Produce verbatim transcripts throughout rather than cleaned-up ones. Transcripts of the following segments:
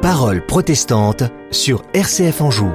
Paroles protestantes sur R C F Anjou.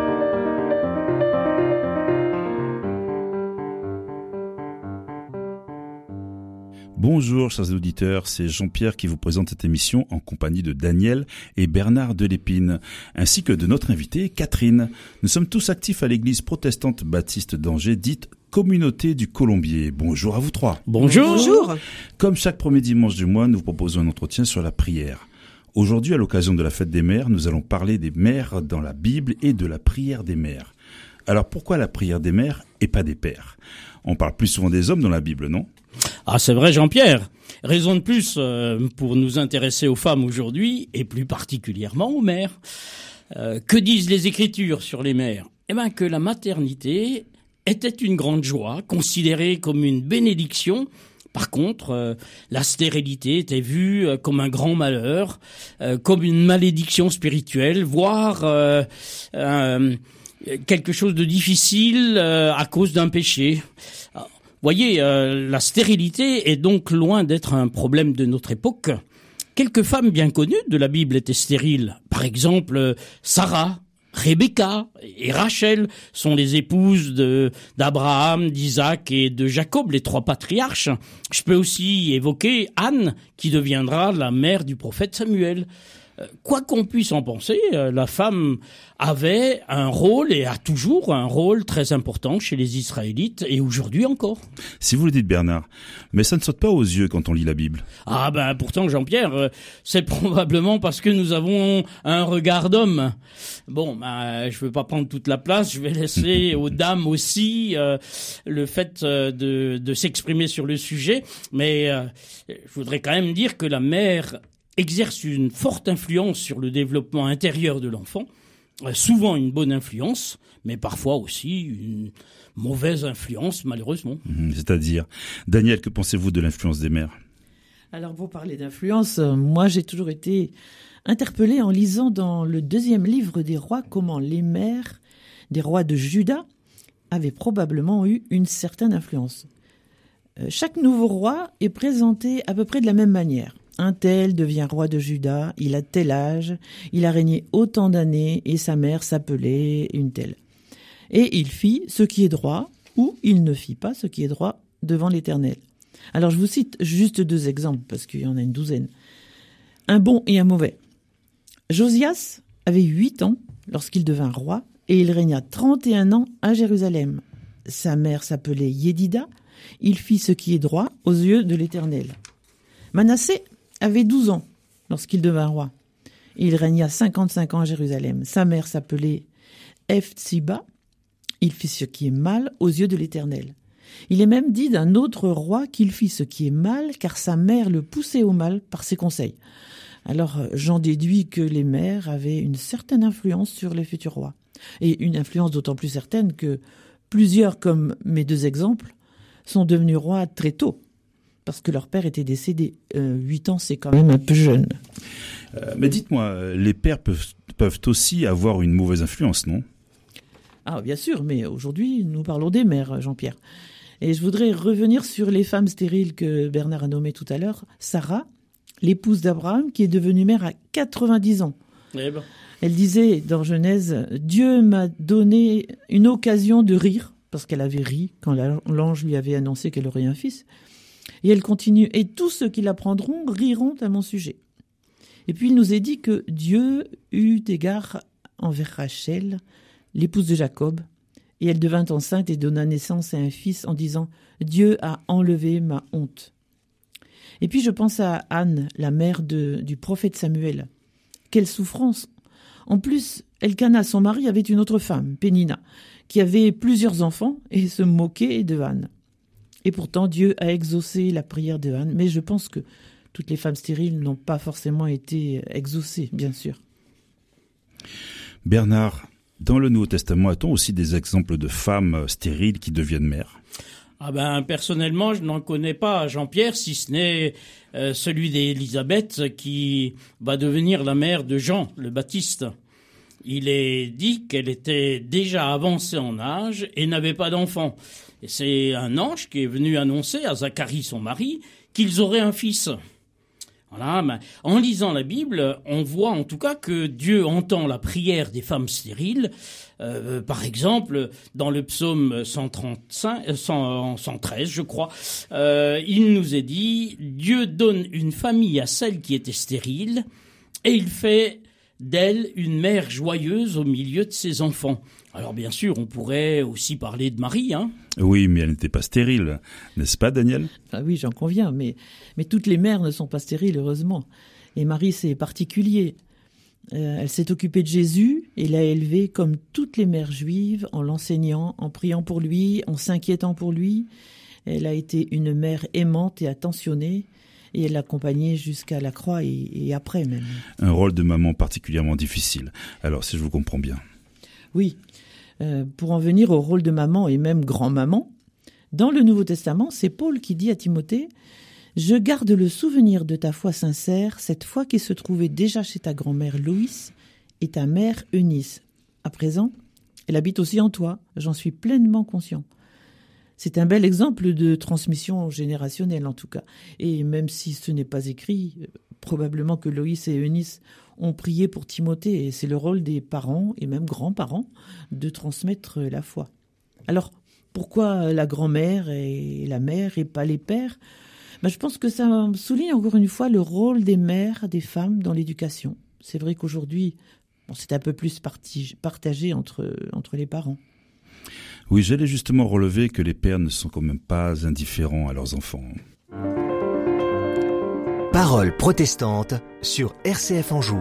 Bonjour chers auditeurs, c'est Jean-Pierre qui vous présente cette émission en compagnie de Daniel et Bernard Delépine, ainsi que de notre invitée Catherine. Nous sommes tous actifs à l'église protestante baptiste d'Angers, dite Communauté du Colombier. Bonjour à vous trois. Bonjour. Bonjour. Comme chaque premier dimanche du mois, nous vous proposons un entretien sur la prière. Aujourd'hui, à l'occasion de la fête des mères, nous allons parler des mères dans la Bible et de la prière des mères. Alors pourquoi la prière des mères et pas des pères ? On parle plus souvent des hommes dans la Bible, non ? Ah, c'est vrai, Jean-Pierre. Raison de plus euh, pour nous intéresser aux femmes aujourd'hui, et plus particulièrement aux mères. Euh, que disent les Écritures sur les mères ? Eh bien, que la maternité était une grande joie, considérée comme une bénédiction. Par contre, euh, la stérilité était vue euh, comme un grand malheur, euh, comme une malédiction spirituelle, voire euh, euh, quelque chose de difficile euh, à cause d'un péché. Voyez, euh, la stérilité est donc loin d'être un problème de notre époque. Quelques femmes bien connues de la Bible étaient stériles. Par exemple, Sarah, Rebecca et Rachel sont les épouses de, d'Abraham, d'Isaac et de Jacob, les trois patriarches. Je peux aussi évoquer Anne, qui deviendra la mère du prophète Samuel. Quoi qu'on puisse en penser, la femme avait un rôle et a toujours un rôle très important chez les Israélites et aujourd'hui encore. Si vous le dites Bernard, mais ça ne saute pas aux yeux quand on lit la Bible. Ah ben pourtant Jean-Pierre, c'est probablement parce que nous avons un regard d'homme. Bon, ben je veux pas prendre toute la place, je vais laisser aux dames aussi euh, le fait de, de s'exprimer sur le sujet, mais euh, je voudrais quand même dire que la mère exerce une forte influence sur le développement intérieur de l'enfant, souvent une bonne influence, mais parfois aussi une mauvaise influence, malheureusement. Mmh, c'est-à-dire, Daniel, que pensez-vous de l'influence des mères ? Alors, pour parler d'influence, euh, moi, j'ai toujours été interpellée en lisant dans le deuxième livre des rois comment les mères des rois de Juda avaient probablement eu une certaine influence. Euh, chaque nouveau roi est présenté à peu près de la même manière. Un tel devient roi de Juda, il a tel âge, il a régné autant d'années et sa mère s'appelait une telle. Et il fit ce qui est droit ou il ne fit pas ce qui est droit devant l'Éternel. Alors je vous cite juste deux exemples parce qu'il y en a une douzaine. Un bon et un mauvais. Josias avait huit ans lorsqu'il devint roi et il régna trente et un ans à Jérusalem. Sa mère s'appelait Yédida, il fit ce qui est droit aux yeux de l'Éternel. Manassé avait douze ans lorsqu'il devint roi. Il régna cinquante-cinq ans à Jérusalem. Sa mère s'appelait Hephzibah. Il fit ce qui est mal aux yeux de l'Éternel. Il est même dit d'un autre roi qu'il fit ce qui est mal, car sa mère le poussait au mal par ses conseils. Alors j'en déduis que les mères avaient une certaine influence sur les futurs rois. Et une influence d'autant plus certaine que plusieurs, comme mes deux exemples, sont devenus rois très tôt. Parce que leur père était décédé. Euh, huit ans, c'est quand même un peu jeune. Euh, mais dites-moi, les pères peuvent, peuvent aussi avoir une mauvaise influence, non ? Ah, bien sûr, mais aujourd'hui, nous parlons des mères, Jean-Pierre. Et je voudrais revenir sur les femmes stériles que Bernard a nommées tout à l'heure. Sarah, l'épouse d'Abraham, qui est devenue mère à quatre-vingt-dix ans. Eh ben. Elle disait dans Genèse, « Dieu m'a donné une occasion de rire », parce qu'elle avait ri quand l'ange lui avait annoncé qu'elle aurait un fils. Et elle continue, « Et tous ceux qui l'apprendront riront à mon sujet. » Et puis il nous est dit que Dieu eut égard envers Rachel, l'épouse de Jacob, et elle devint enceinte et donna naissance à un fils en disant « Dieu a enlevé ma honte ». Et puis je pense à Anne, la mère de, du prophète Samuel. Quelle souffrance ! En plus, Elkana, son mari, avait une autre femme, Pénina, qui avait plusieurs enfants et se moquait de Anne. Et pourtant, Dieu a exaucé la prière de Anne. Mais je pense que toutes les femmes stériles n'ont pas forcément été exaucées, bien sûr. Bernard, dans le Nouveau Testament, a-t-on aussi des exemples de femmes stériles qui deviennent mères ? Ah ben personnellement, je n'en connais pas, Jean-Pierre, si ce n'est euh, celui d'Élisabeth qui va devenir la mère de Jean le Baptiste. Il est dit qu'elle était déjà avancée en âge et n'avait pas d'enfant. Et c'est un ange qui est venu annoncer à Zacharie, son mari, qu'ils auraient un fils. Voilà, mais en lisant la Bible, on voit en tout cas que Dieu entend la prière des femmes stériles. Euh, par exemple, dans le psaume cent trente-cinq, cent, cent treize, je crois, euh, il nous est dit « Dieu donne une famille à celle qui était stérile et il fait d'elle une mère joyeuse au milieu de ses enfants. » Alors bien sûr, on pourrait aussi parler de Marie, hein. Oui, mais elle n'était pas stérile, n'est-ce pas, Daniel? Ah oui, j'en conviens, mais, mais toutes les mères ne sont pas stériles, heureusement. Et Marie, c'est particulier. Euh, elle s'est occupée de Jésus et l'a élevé comme toutes les mères juives, en l'enseignant, en priant pour lui, en s'inquiétant pour lui. Elle a été une mère aimante et attentionnée, et elle l'a accompagnée jusqu'à la croix et, et après même. Un rôle de maman particulièrement difficile, alors si je vous comprends bien. Oui. Euh, pour en venir au rôle de maman et même grand-maman, dans le Nouveau Testament, c'est Paul qui dit à Timothée « Je garde le souvenir de ta foi sincère, cette foi qui se trouvait déjà chez ta grand-mère Loïs et ta mère Eunice. À présent, elle habite aussi en toi, j'en suis pleinement conscient. » C'est un bel exemple de transmission générationnelle en tout cas. Et même si ce n'est pas écrit, probablement que Loïs et Eunice ont prié pour Timothée, et c'est le rôle des parents et même grands-parents de transmettre la foi. Alors, pourquoi la grand-mère et la mère et pas les pères ? Ben, je pense que ça souligne encore une fois le rôle des mères, des femmes dans l'éducation. C'est vrai qu'aujourd'hui, bon, c'est un peu plus parti, partagé entre, entre les parents. Oui, j'allais justement relever que les pères ne sont quand même pas indifférents à leurs enfants. Parole protestante sur R C F Anjou.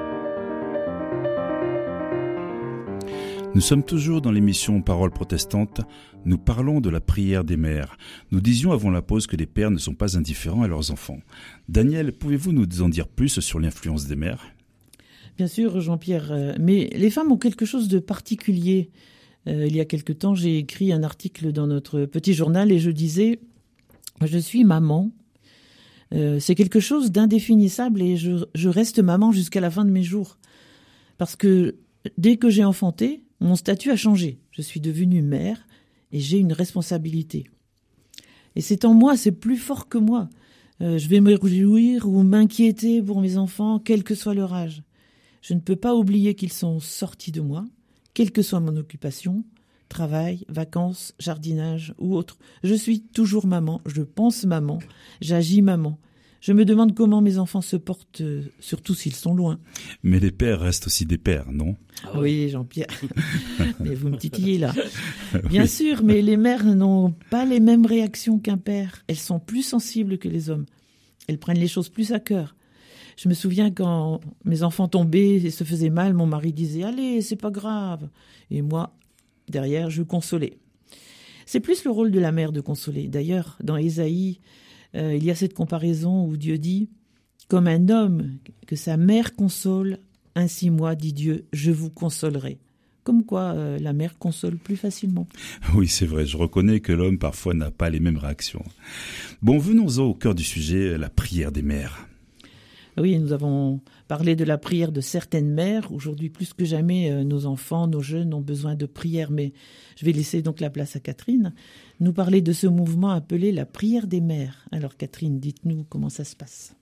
Nous sommes toujours dans l'émission Parole protestante. Nous parlons de la prière des mères. Nous disions avant la pause que les pères ne sont pas indifférents à leurs enfants. Daniel, pouvez-vous nous en dire plus sur l'influence des mères ? Bien sûr, Jean-Pierre, mais les femmes ont quelque chose de particulier. Euh, il y a quelque temps, j'ai écrit un article dans notre petit journal et je disais « Je suis maman ». Euh, c'est quelque chose d'indéfinissable et je, je reste maman jusqu'à la fin de mes jours. Parce que dès que j'ai enfanté, mon statut a changé. Je suis devenue mère et j'ai une responsabilité. Et c'est en moi, c'est plus fort que moi. Euh, je vais me réjouir ou m'inquiéter pour mes enfants, quel que soit leur âge. Je ne peux pas oublier qu'ils sont sortis de moi, quelle que soit mon occupation, travail, vacances, jardinage ou autre. Je suis toujours maman, je pense maman, j'agis maman. Je me demande comment mes enfants se portent, euh, surtout s'ils sont loin. Mais les pères restent aussi des pères, non ? Ah oui, Jean-Pierre, mais vous me titillez là. Bien oui. sûr, mais les mères n'ont pas les mêmes réactions qu'un père. Elles sont plus sensibles que les hommes. Elles prennent les choses plus à cœur. Je me souviens quand mes enfants tombaient et se faisaient mal, mon mari disait « Allez, c'est pas grave ». Et moi, derrière, je consolais. C'est plus le rôle de la mère de consoler. D'ailleurs, dans Ésaïe, euh, il y a cette comparaison où Dieu dit « Comme un homme que sa mère console, ainsi moi, dit Dieu, je vous consolerai ». Comme quoi, euh, la mère console plus facilement. Oui, c'est vrai, je reconnais que l'homme parfois n'a pas les mêmes réactions. Bon, venons-en au cœur du sujet, la prière des mères. Oui, nous avons parlé de la prière de certaines mères. Aujourd'hui, plus que jamais, euh, nos enfants, nos jeunes ont besoin de prière. Mais je vais laisser donc la place à Catherine, nous parler de ce mouvement appelé la prière des mères. Alors Catherine, dites-nous comment ça se passe.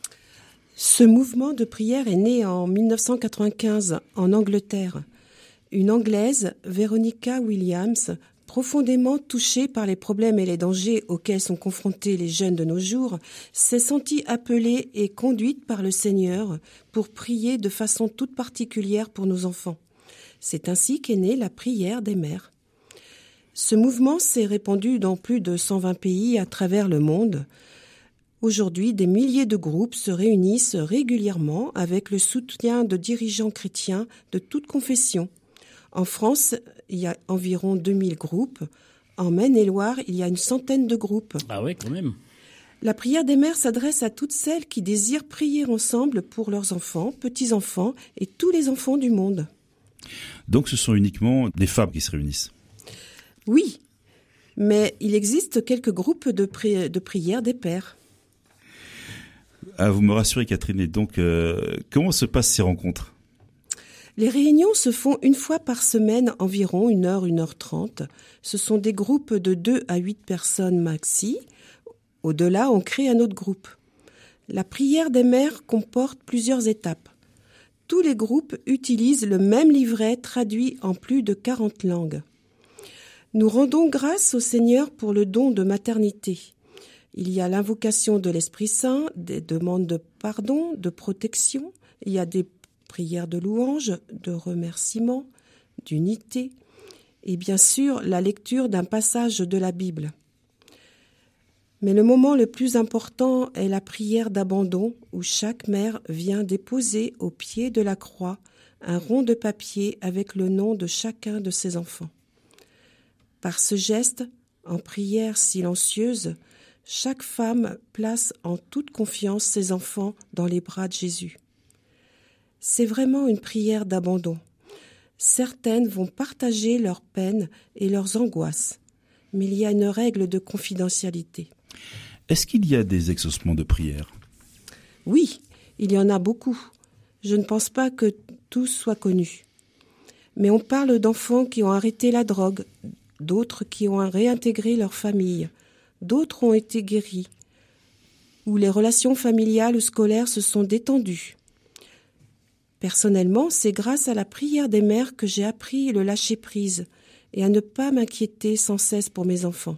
Ce mouvement de prière est né en dix-neuf cent quatre-vingt-quinze en Angleterre. Une Anglaise, Veronica Williams, profondément touchée par les problèmes et les dangers auxquels sont confrontés les jeunes de nos jours, s'est sentie appelée et conduite par le Seigneur pour prier de façon toute particulière pour nos enfants. C'est ainsi qu'est née la prière des mères. Ce mouvement s'est répandu dans plus de cent vingt pays à travers le monde. Aujourd'hui, des milliers de groupes se réunissent régulièrement avec le soutien de dirigeants chrétiens de toutes confessions. En France, il y a environ deux mille groupes. En Maine-et-Loire, il y a une centaine de groupes. Ah oui, quand même. La prière des mères s'adresse à toutes celles qui désirent prier ensemble pour leurs enfants, petits-enfants et tous les enfants du monde. Donc ce sont uniquement des femmes qui se réunissent ? Oui, mais il existe quelques groupes de, pri- de prière des pères. Ah, vous me rassurez, Catherine. Et donc, euh, comment se passent ces rencontres ? Les réunions se font une fois par semaine, environ une heure, une heure trente. Ce sont des groupes de deux à huit personnes maxi. Au-delà, on crée un autre groupe. La prière des mères comporte plusieurs étapes. Tous les groupes utilisent le même livret traduit en plus de quarante langues. Nous rendons grâce au Seigneur pour le don de maternité. Il y a l'invocation de l'Esprit Saint, des demandes de pardon, de protection. Il y a des prières de louange, de remerciement, d'unité. Et bien sûr, la lecture d'un passage de la Bible. Mais le moment le plus important est la prière d'abandon où chaque mère vient déposer au pied de la croix un rond de papier avec le nom de chacun de ses enfants. Par ce geste, en prière silencieuse, chaque femme place en toute confiance ses enfants dans les bras de Jésus. C'est vraiment une prière d'abandon. Certaines vont partager leurs peines et leurs angoisses, mais il y a une règle de confidentialité. Est-ce qu'il y a des exaucements de prière ? Oui, il y en a beaucoup. Je ne pense pas que tous soient connus. Mais on parle d'enfants qui ont arrêté la drogue, d'autres qui ont réintégré leur famille, d'autres ont été guéris, où les relations familiales ou scolaires se sont détendues. Personnellement, c'est grâce à la prière des mères que j'ai appris le lâcher-prise et à ne pas m'inquiéter sans cesse pour mes enfants.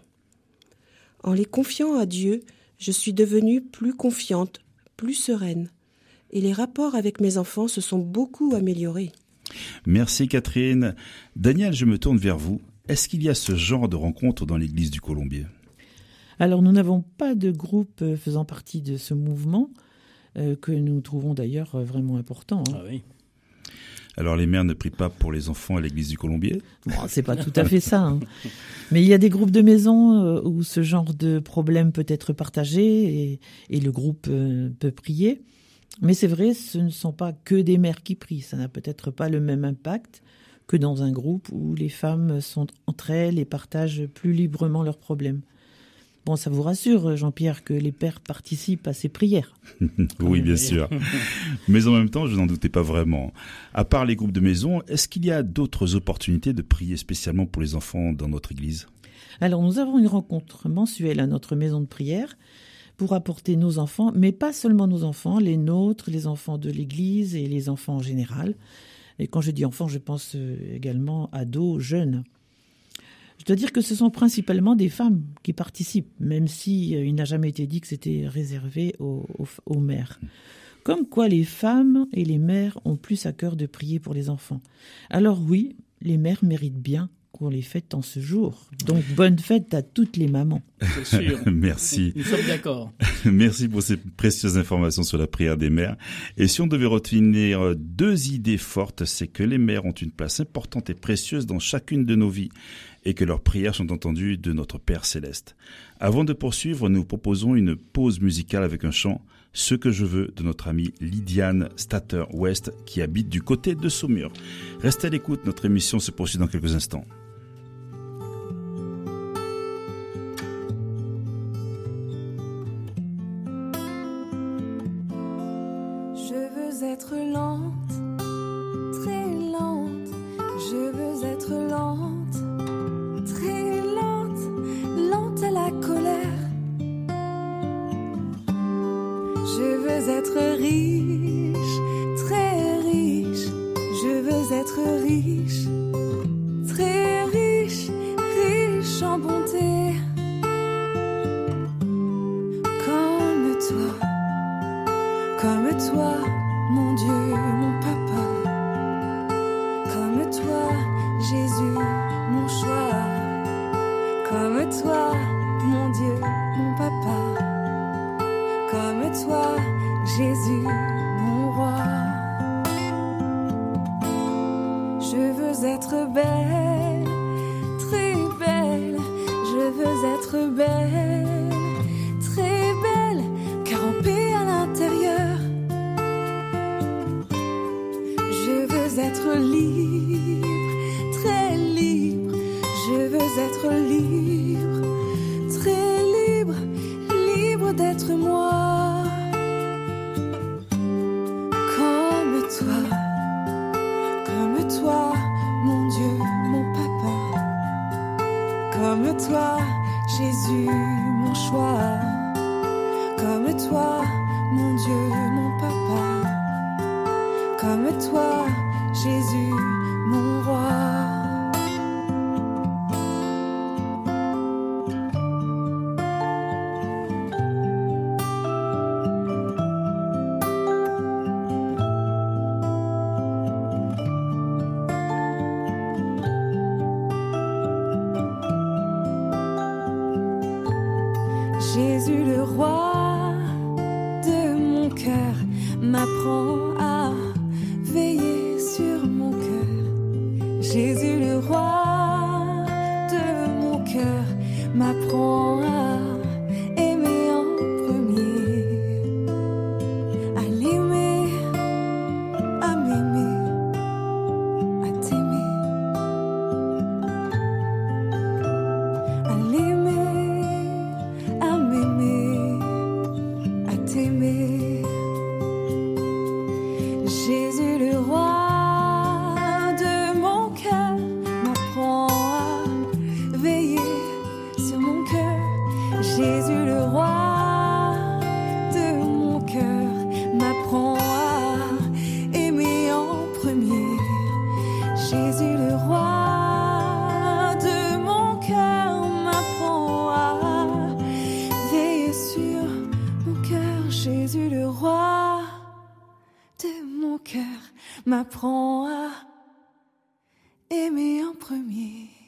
En les confiant à Dieu, je suis devenue plus confiante, plus sereine. Et les rapports avec mes enfants se sont beaucoup améliorés. Merci Catherine. Daniel, je me tourne vers vous. Est-ce qu'il y a ce genre de rencontre dans l'église du Colombier ? Alors, nous n'avons pas de groupe faisant partie de ce mouvement, euh, que nous trouvons d'ailleurs vraiment important. Hein. Ah oui. Alors, les mères ne prient pas pour les enfants à l'église du Colombier ? Bon, c'est pas tout à fait ça. Hein. Mais il y a des groupes de maison euh, où ce genre de problème peut être partagé et, et le groupe euh, peut prier. Mais c'est vrai, ce ne sont pas que des mères qui prient. Ça n'a peut-être pas le même impact que dans un groupe où les femmes sont entre elles et partagent plus librement leurs problèmes. Bon, ça vous rassure, Jean-Pierre, que les pères participent à ces prières. Oui, bien sûr. Mais en même temps, je n'en doutais pas vraiment. À part les groupes de maison, est-ce qu'il y a d'autres opportunités de prier spécialement pour les enfants dans notre église ? Alors, nous avons une rencontre mensuelle à notre maison de prière pour apporter nos enfants, mais pas seulement nos enfants, les nôtres, les enfants de l'église et les enfants en général. Et quand je dis enfants, je pense également ados, jeunes. Je dois dire que ce sont principalement des femmes qui participent, même si euh, il n'a jamais été dit que c'était réservé aux, aux, aux mères. Comme quoi les femmes et les mères ont plus à cœur de prier pour les enfants. Alors oui, les mères méritent bien qu'on les fête en ce jour. Donc bonne fête à toutes les mamans. C'est sûr. Merci. Nous sommes d'accord. Merci pour ces précieuses informations sur la prière des mères. Et si on devait retenir deux idées fortes, c'est que les mères ont une place importante et précieuse dans chacune de nos vies et que leurs prières sont entendues de notre Père Céleste. Avant de poursuivre, nous proposons une pause musicale avec un chant « Ce que je veux » de notre amie Lydiane Stater-West qui habite du côté de Saumur. Restez à l'écoute, notre émission se poursuit dans quelques instants. Je veux être lente, très lente, je veux être lente, très lente, lente à la colère. Je veux être riche, très riche, je veux être riche, très riche, riche en bonté. Comme toi, comme toi, mon Dieu, mon papa. Comme toi, Jésus, mon choix. Comme toi, mon Dieu, mon papa. Comme toi, Jésus, mon roi. Je veux être belle, très belle. Je veux être belle, très belle, car en paix à l'intérieur. Je veux être libre, très libre. Je veux être libre, très libre, libre d'être moi. Comme toi, comme toi, mon Dieu, mon papa. Comme toi, Jésus, mon choix. Comme toi, mon comme toi, Jésus, mon roi. Jésus le roi de mon cœur m'apprend à veiller sur mon cœur. Jésus le roi de mon cœur m'apprend à aimer en premier, à l'aimer, à m'aimer, à t'aimer, à l'aimer, à m'aimer, à t'aimer. Jésus le roi de mon cœur m'apprend à veiller sur mon cœur. Jésus le roi de mon cœur m'apprend à aimer en premier. Jésus le roi de mon cœur m'apprend à veiller sur mon cœur. Jésus le roi de mon cœur m'apprend à aimer en premier.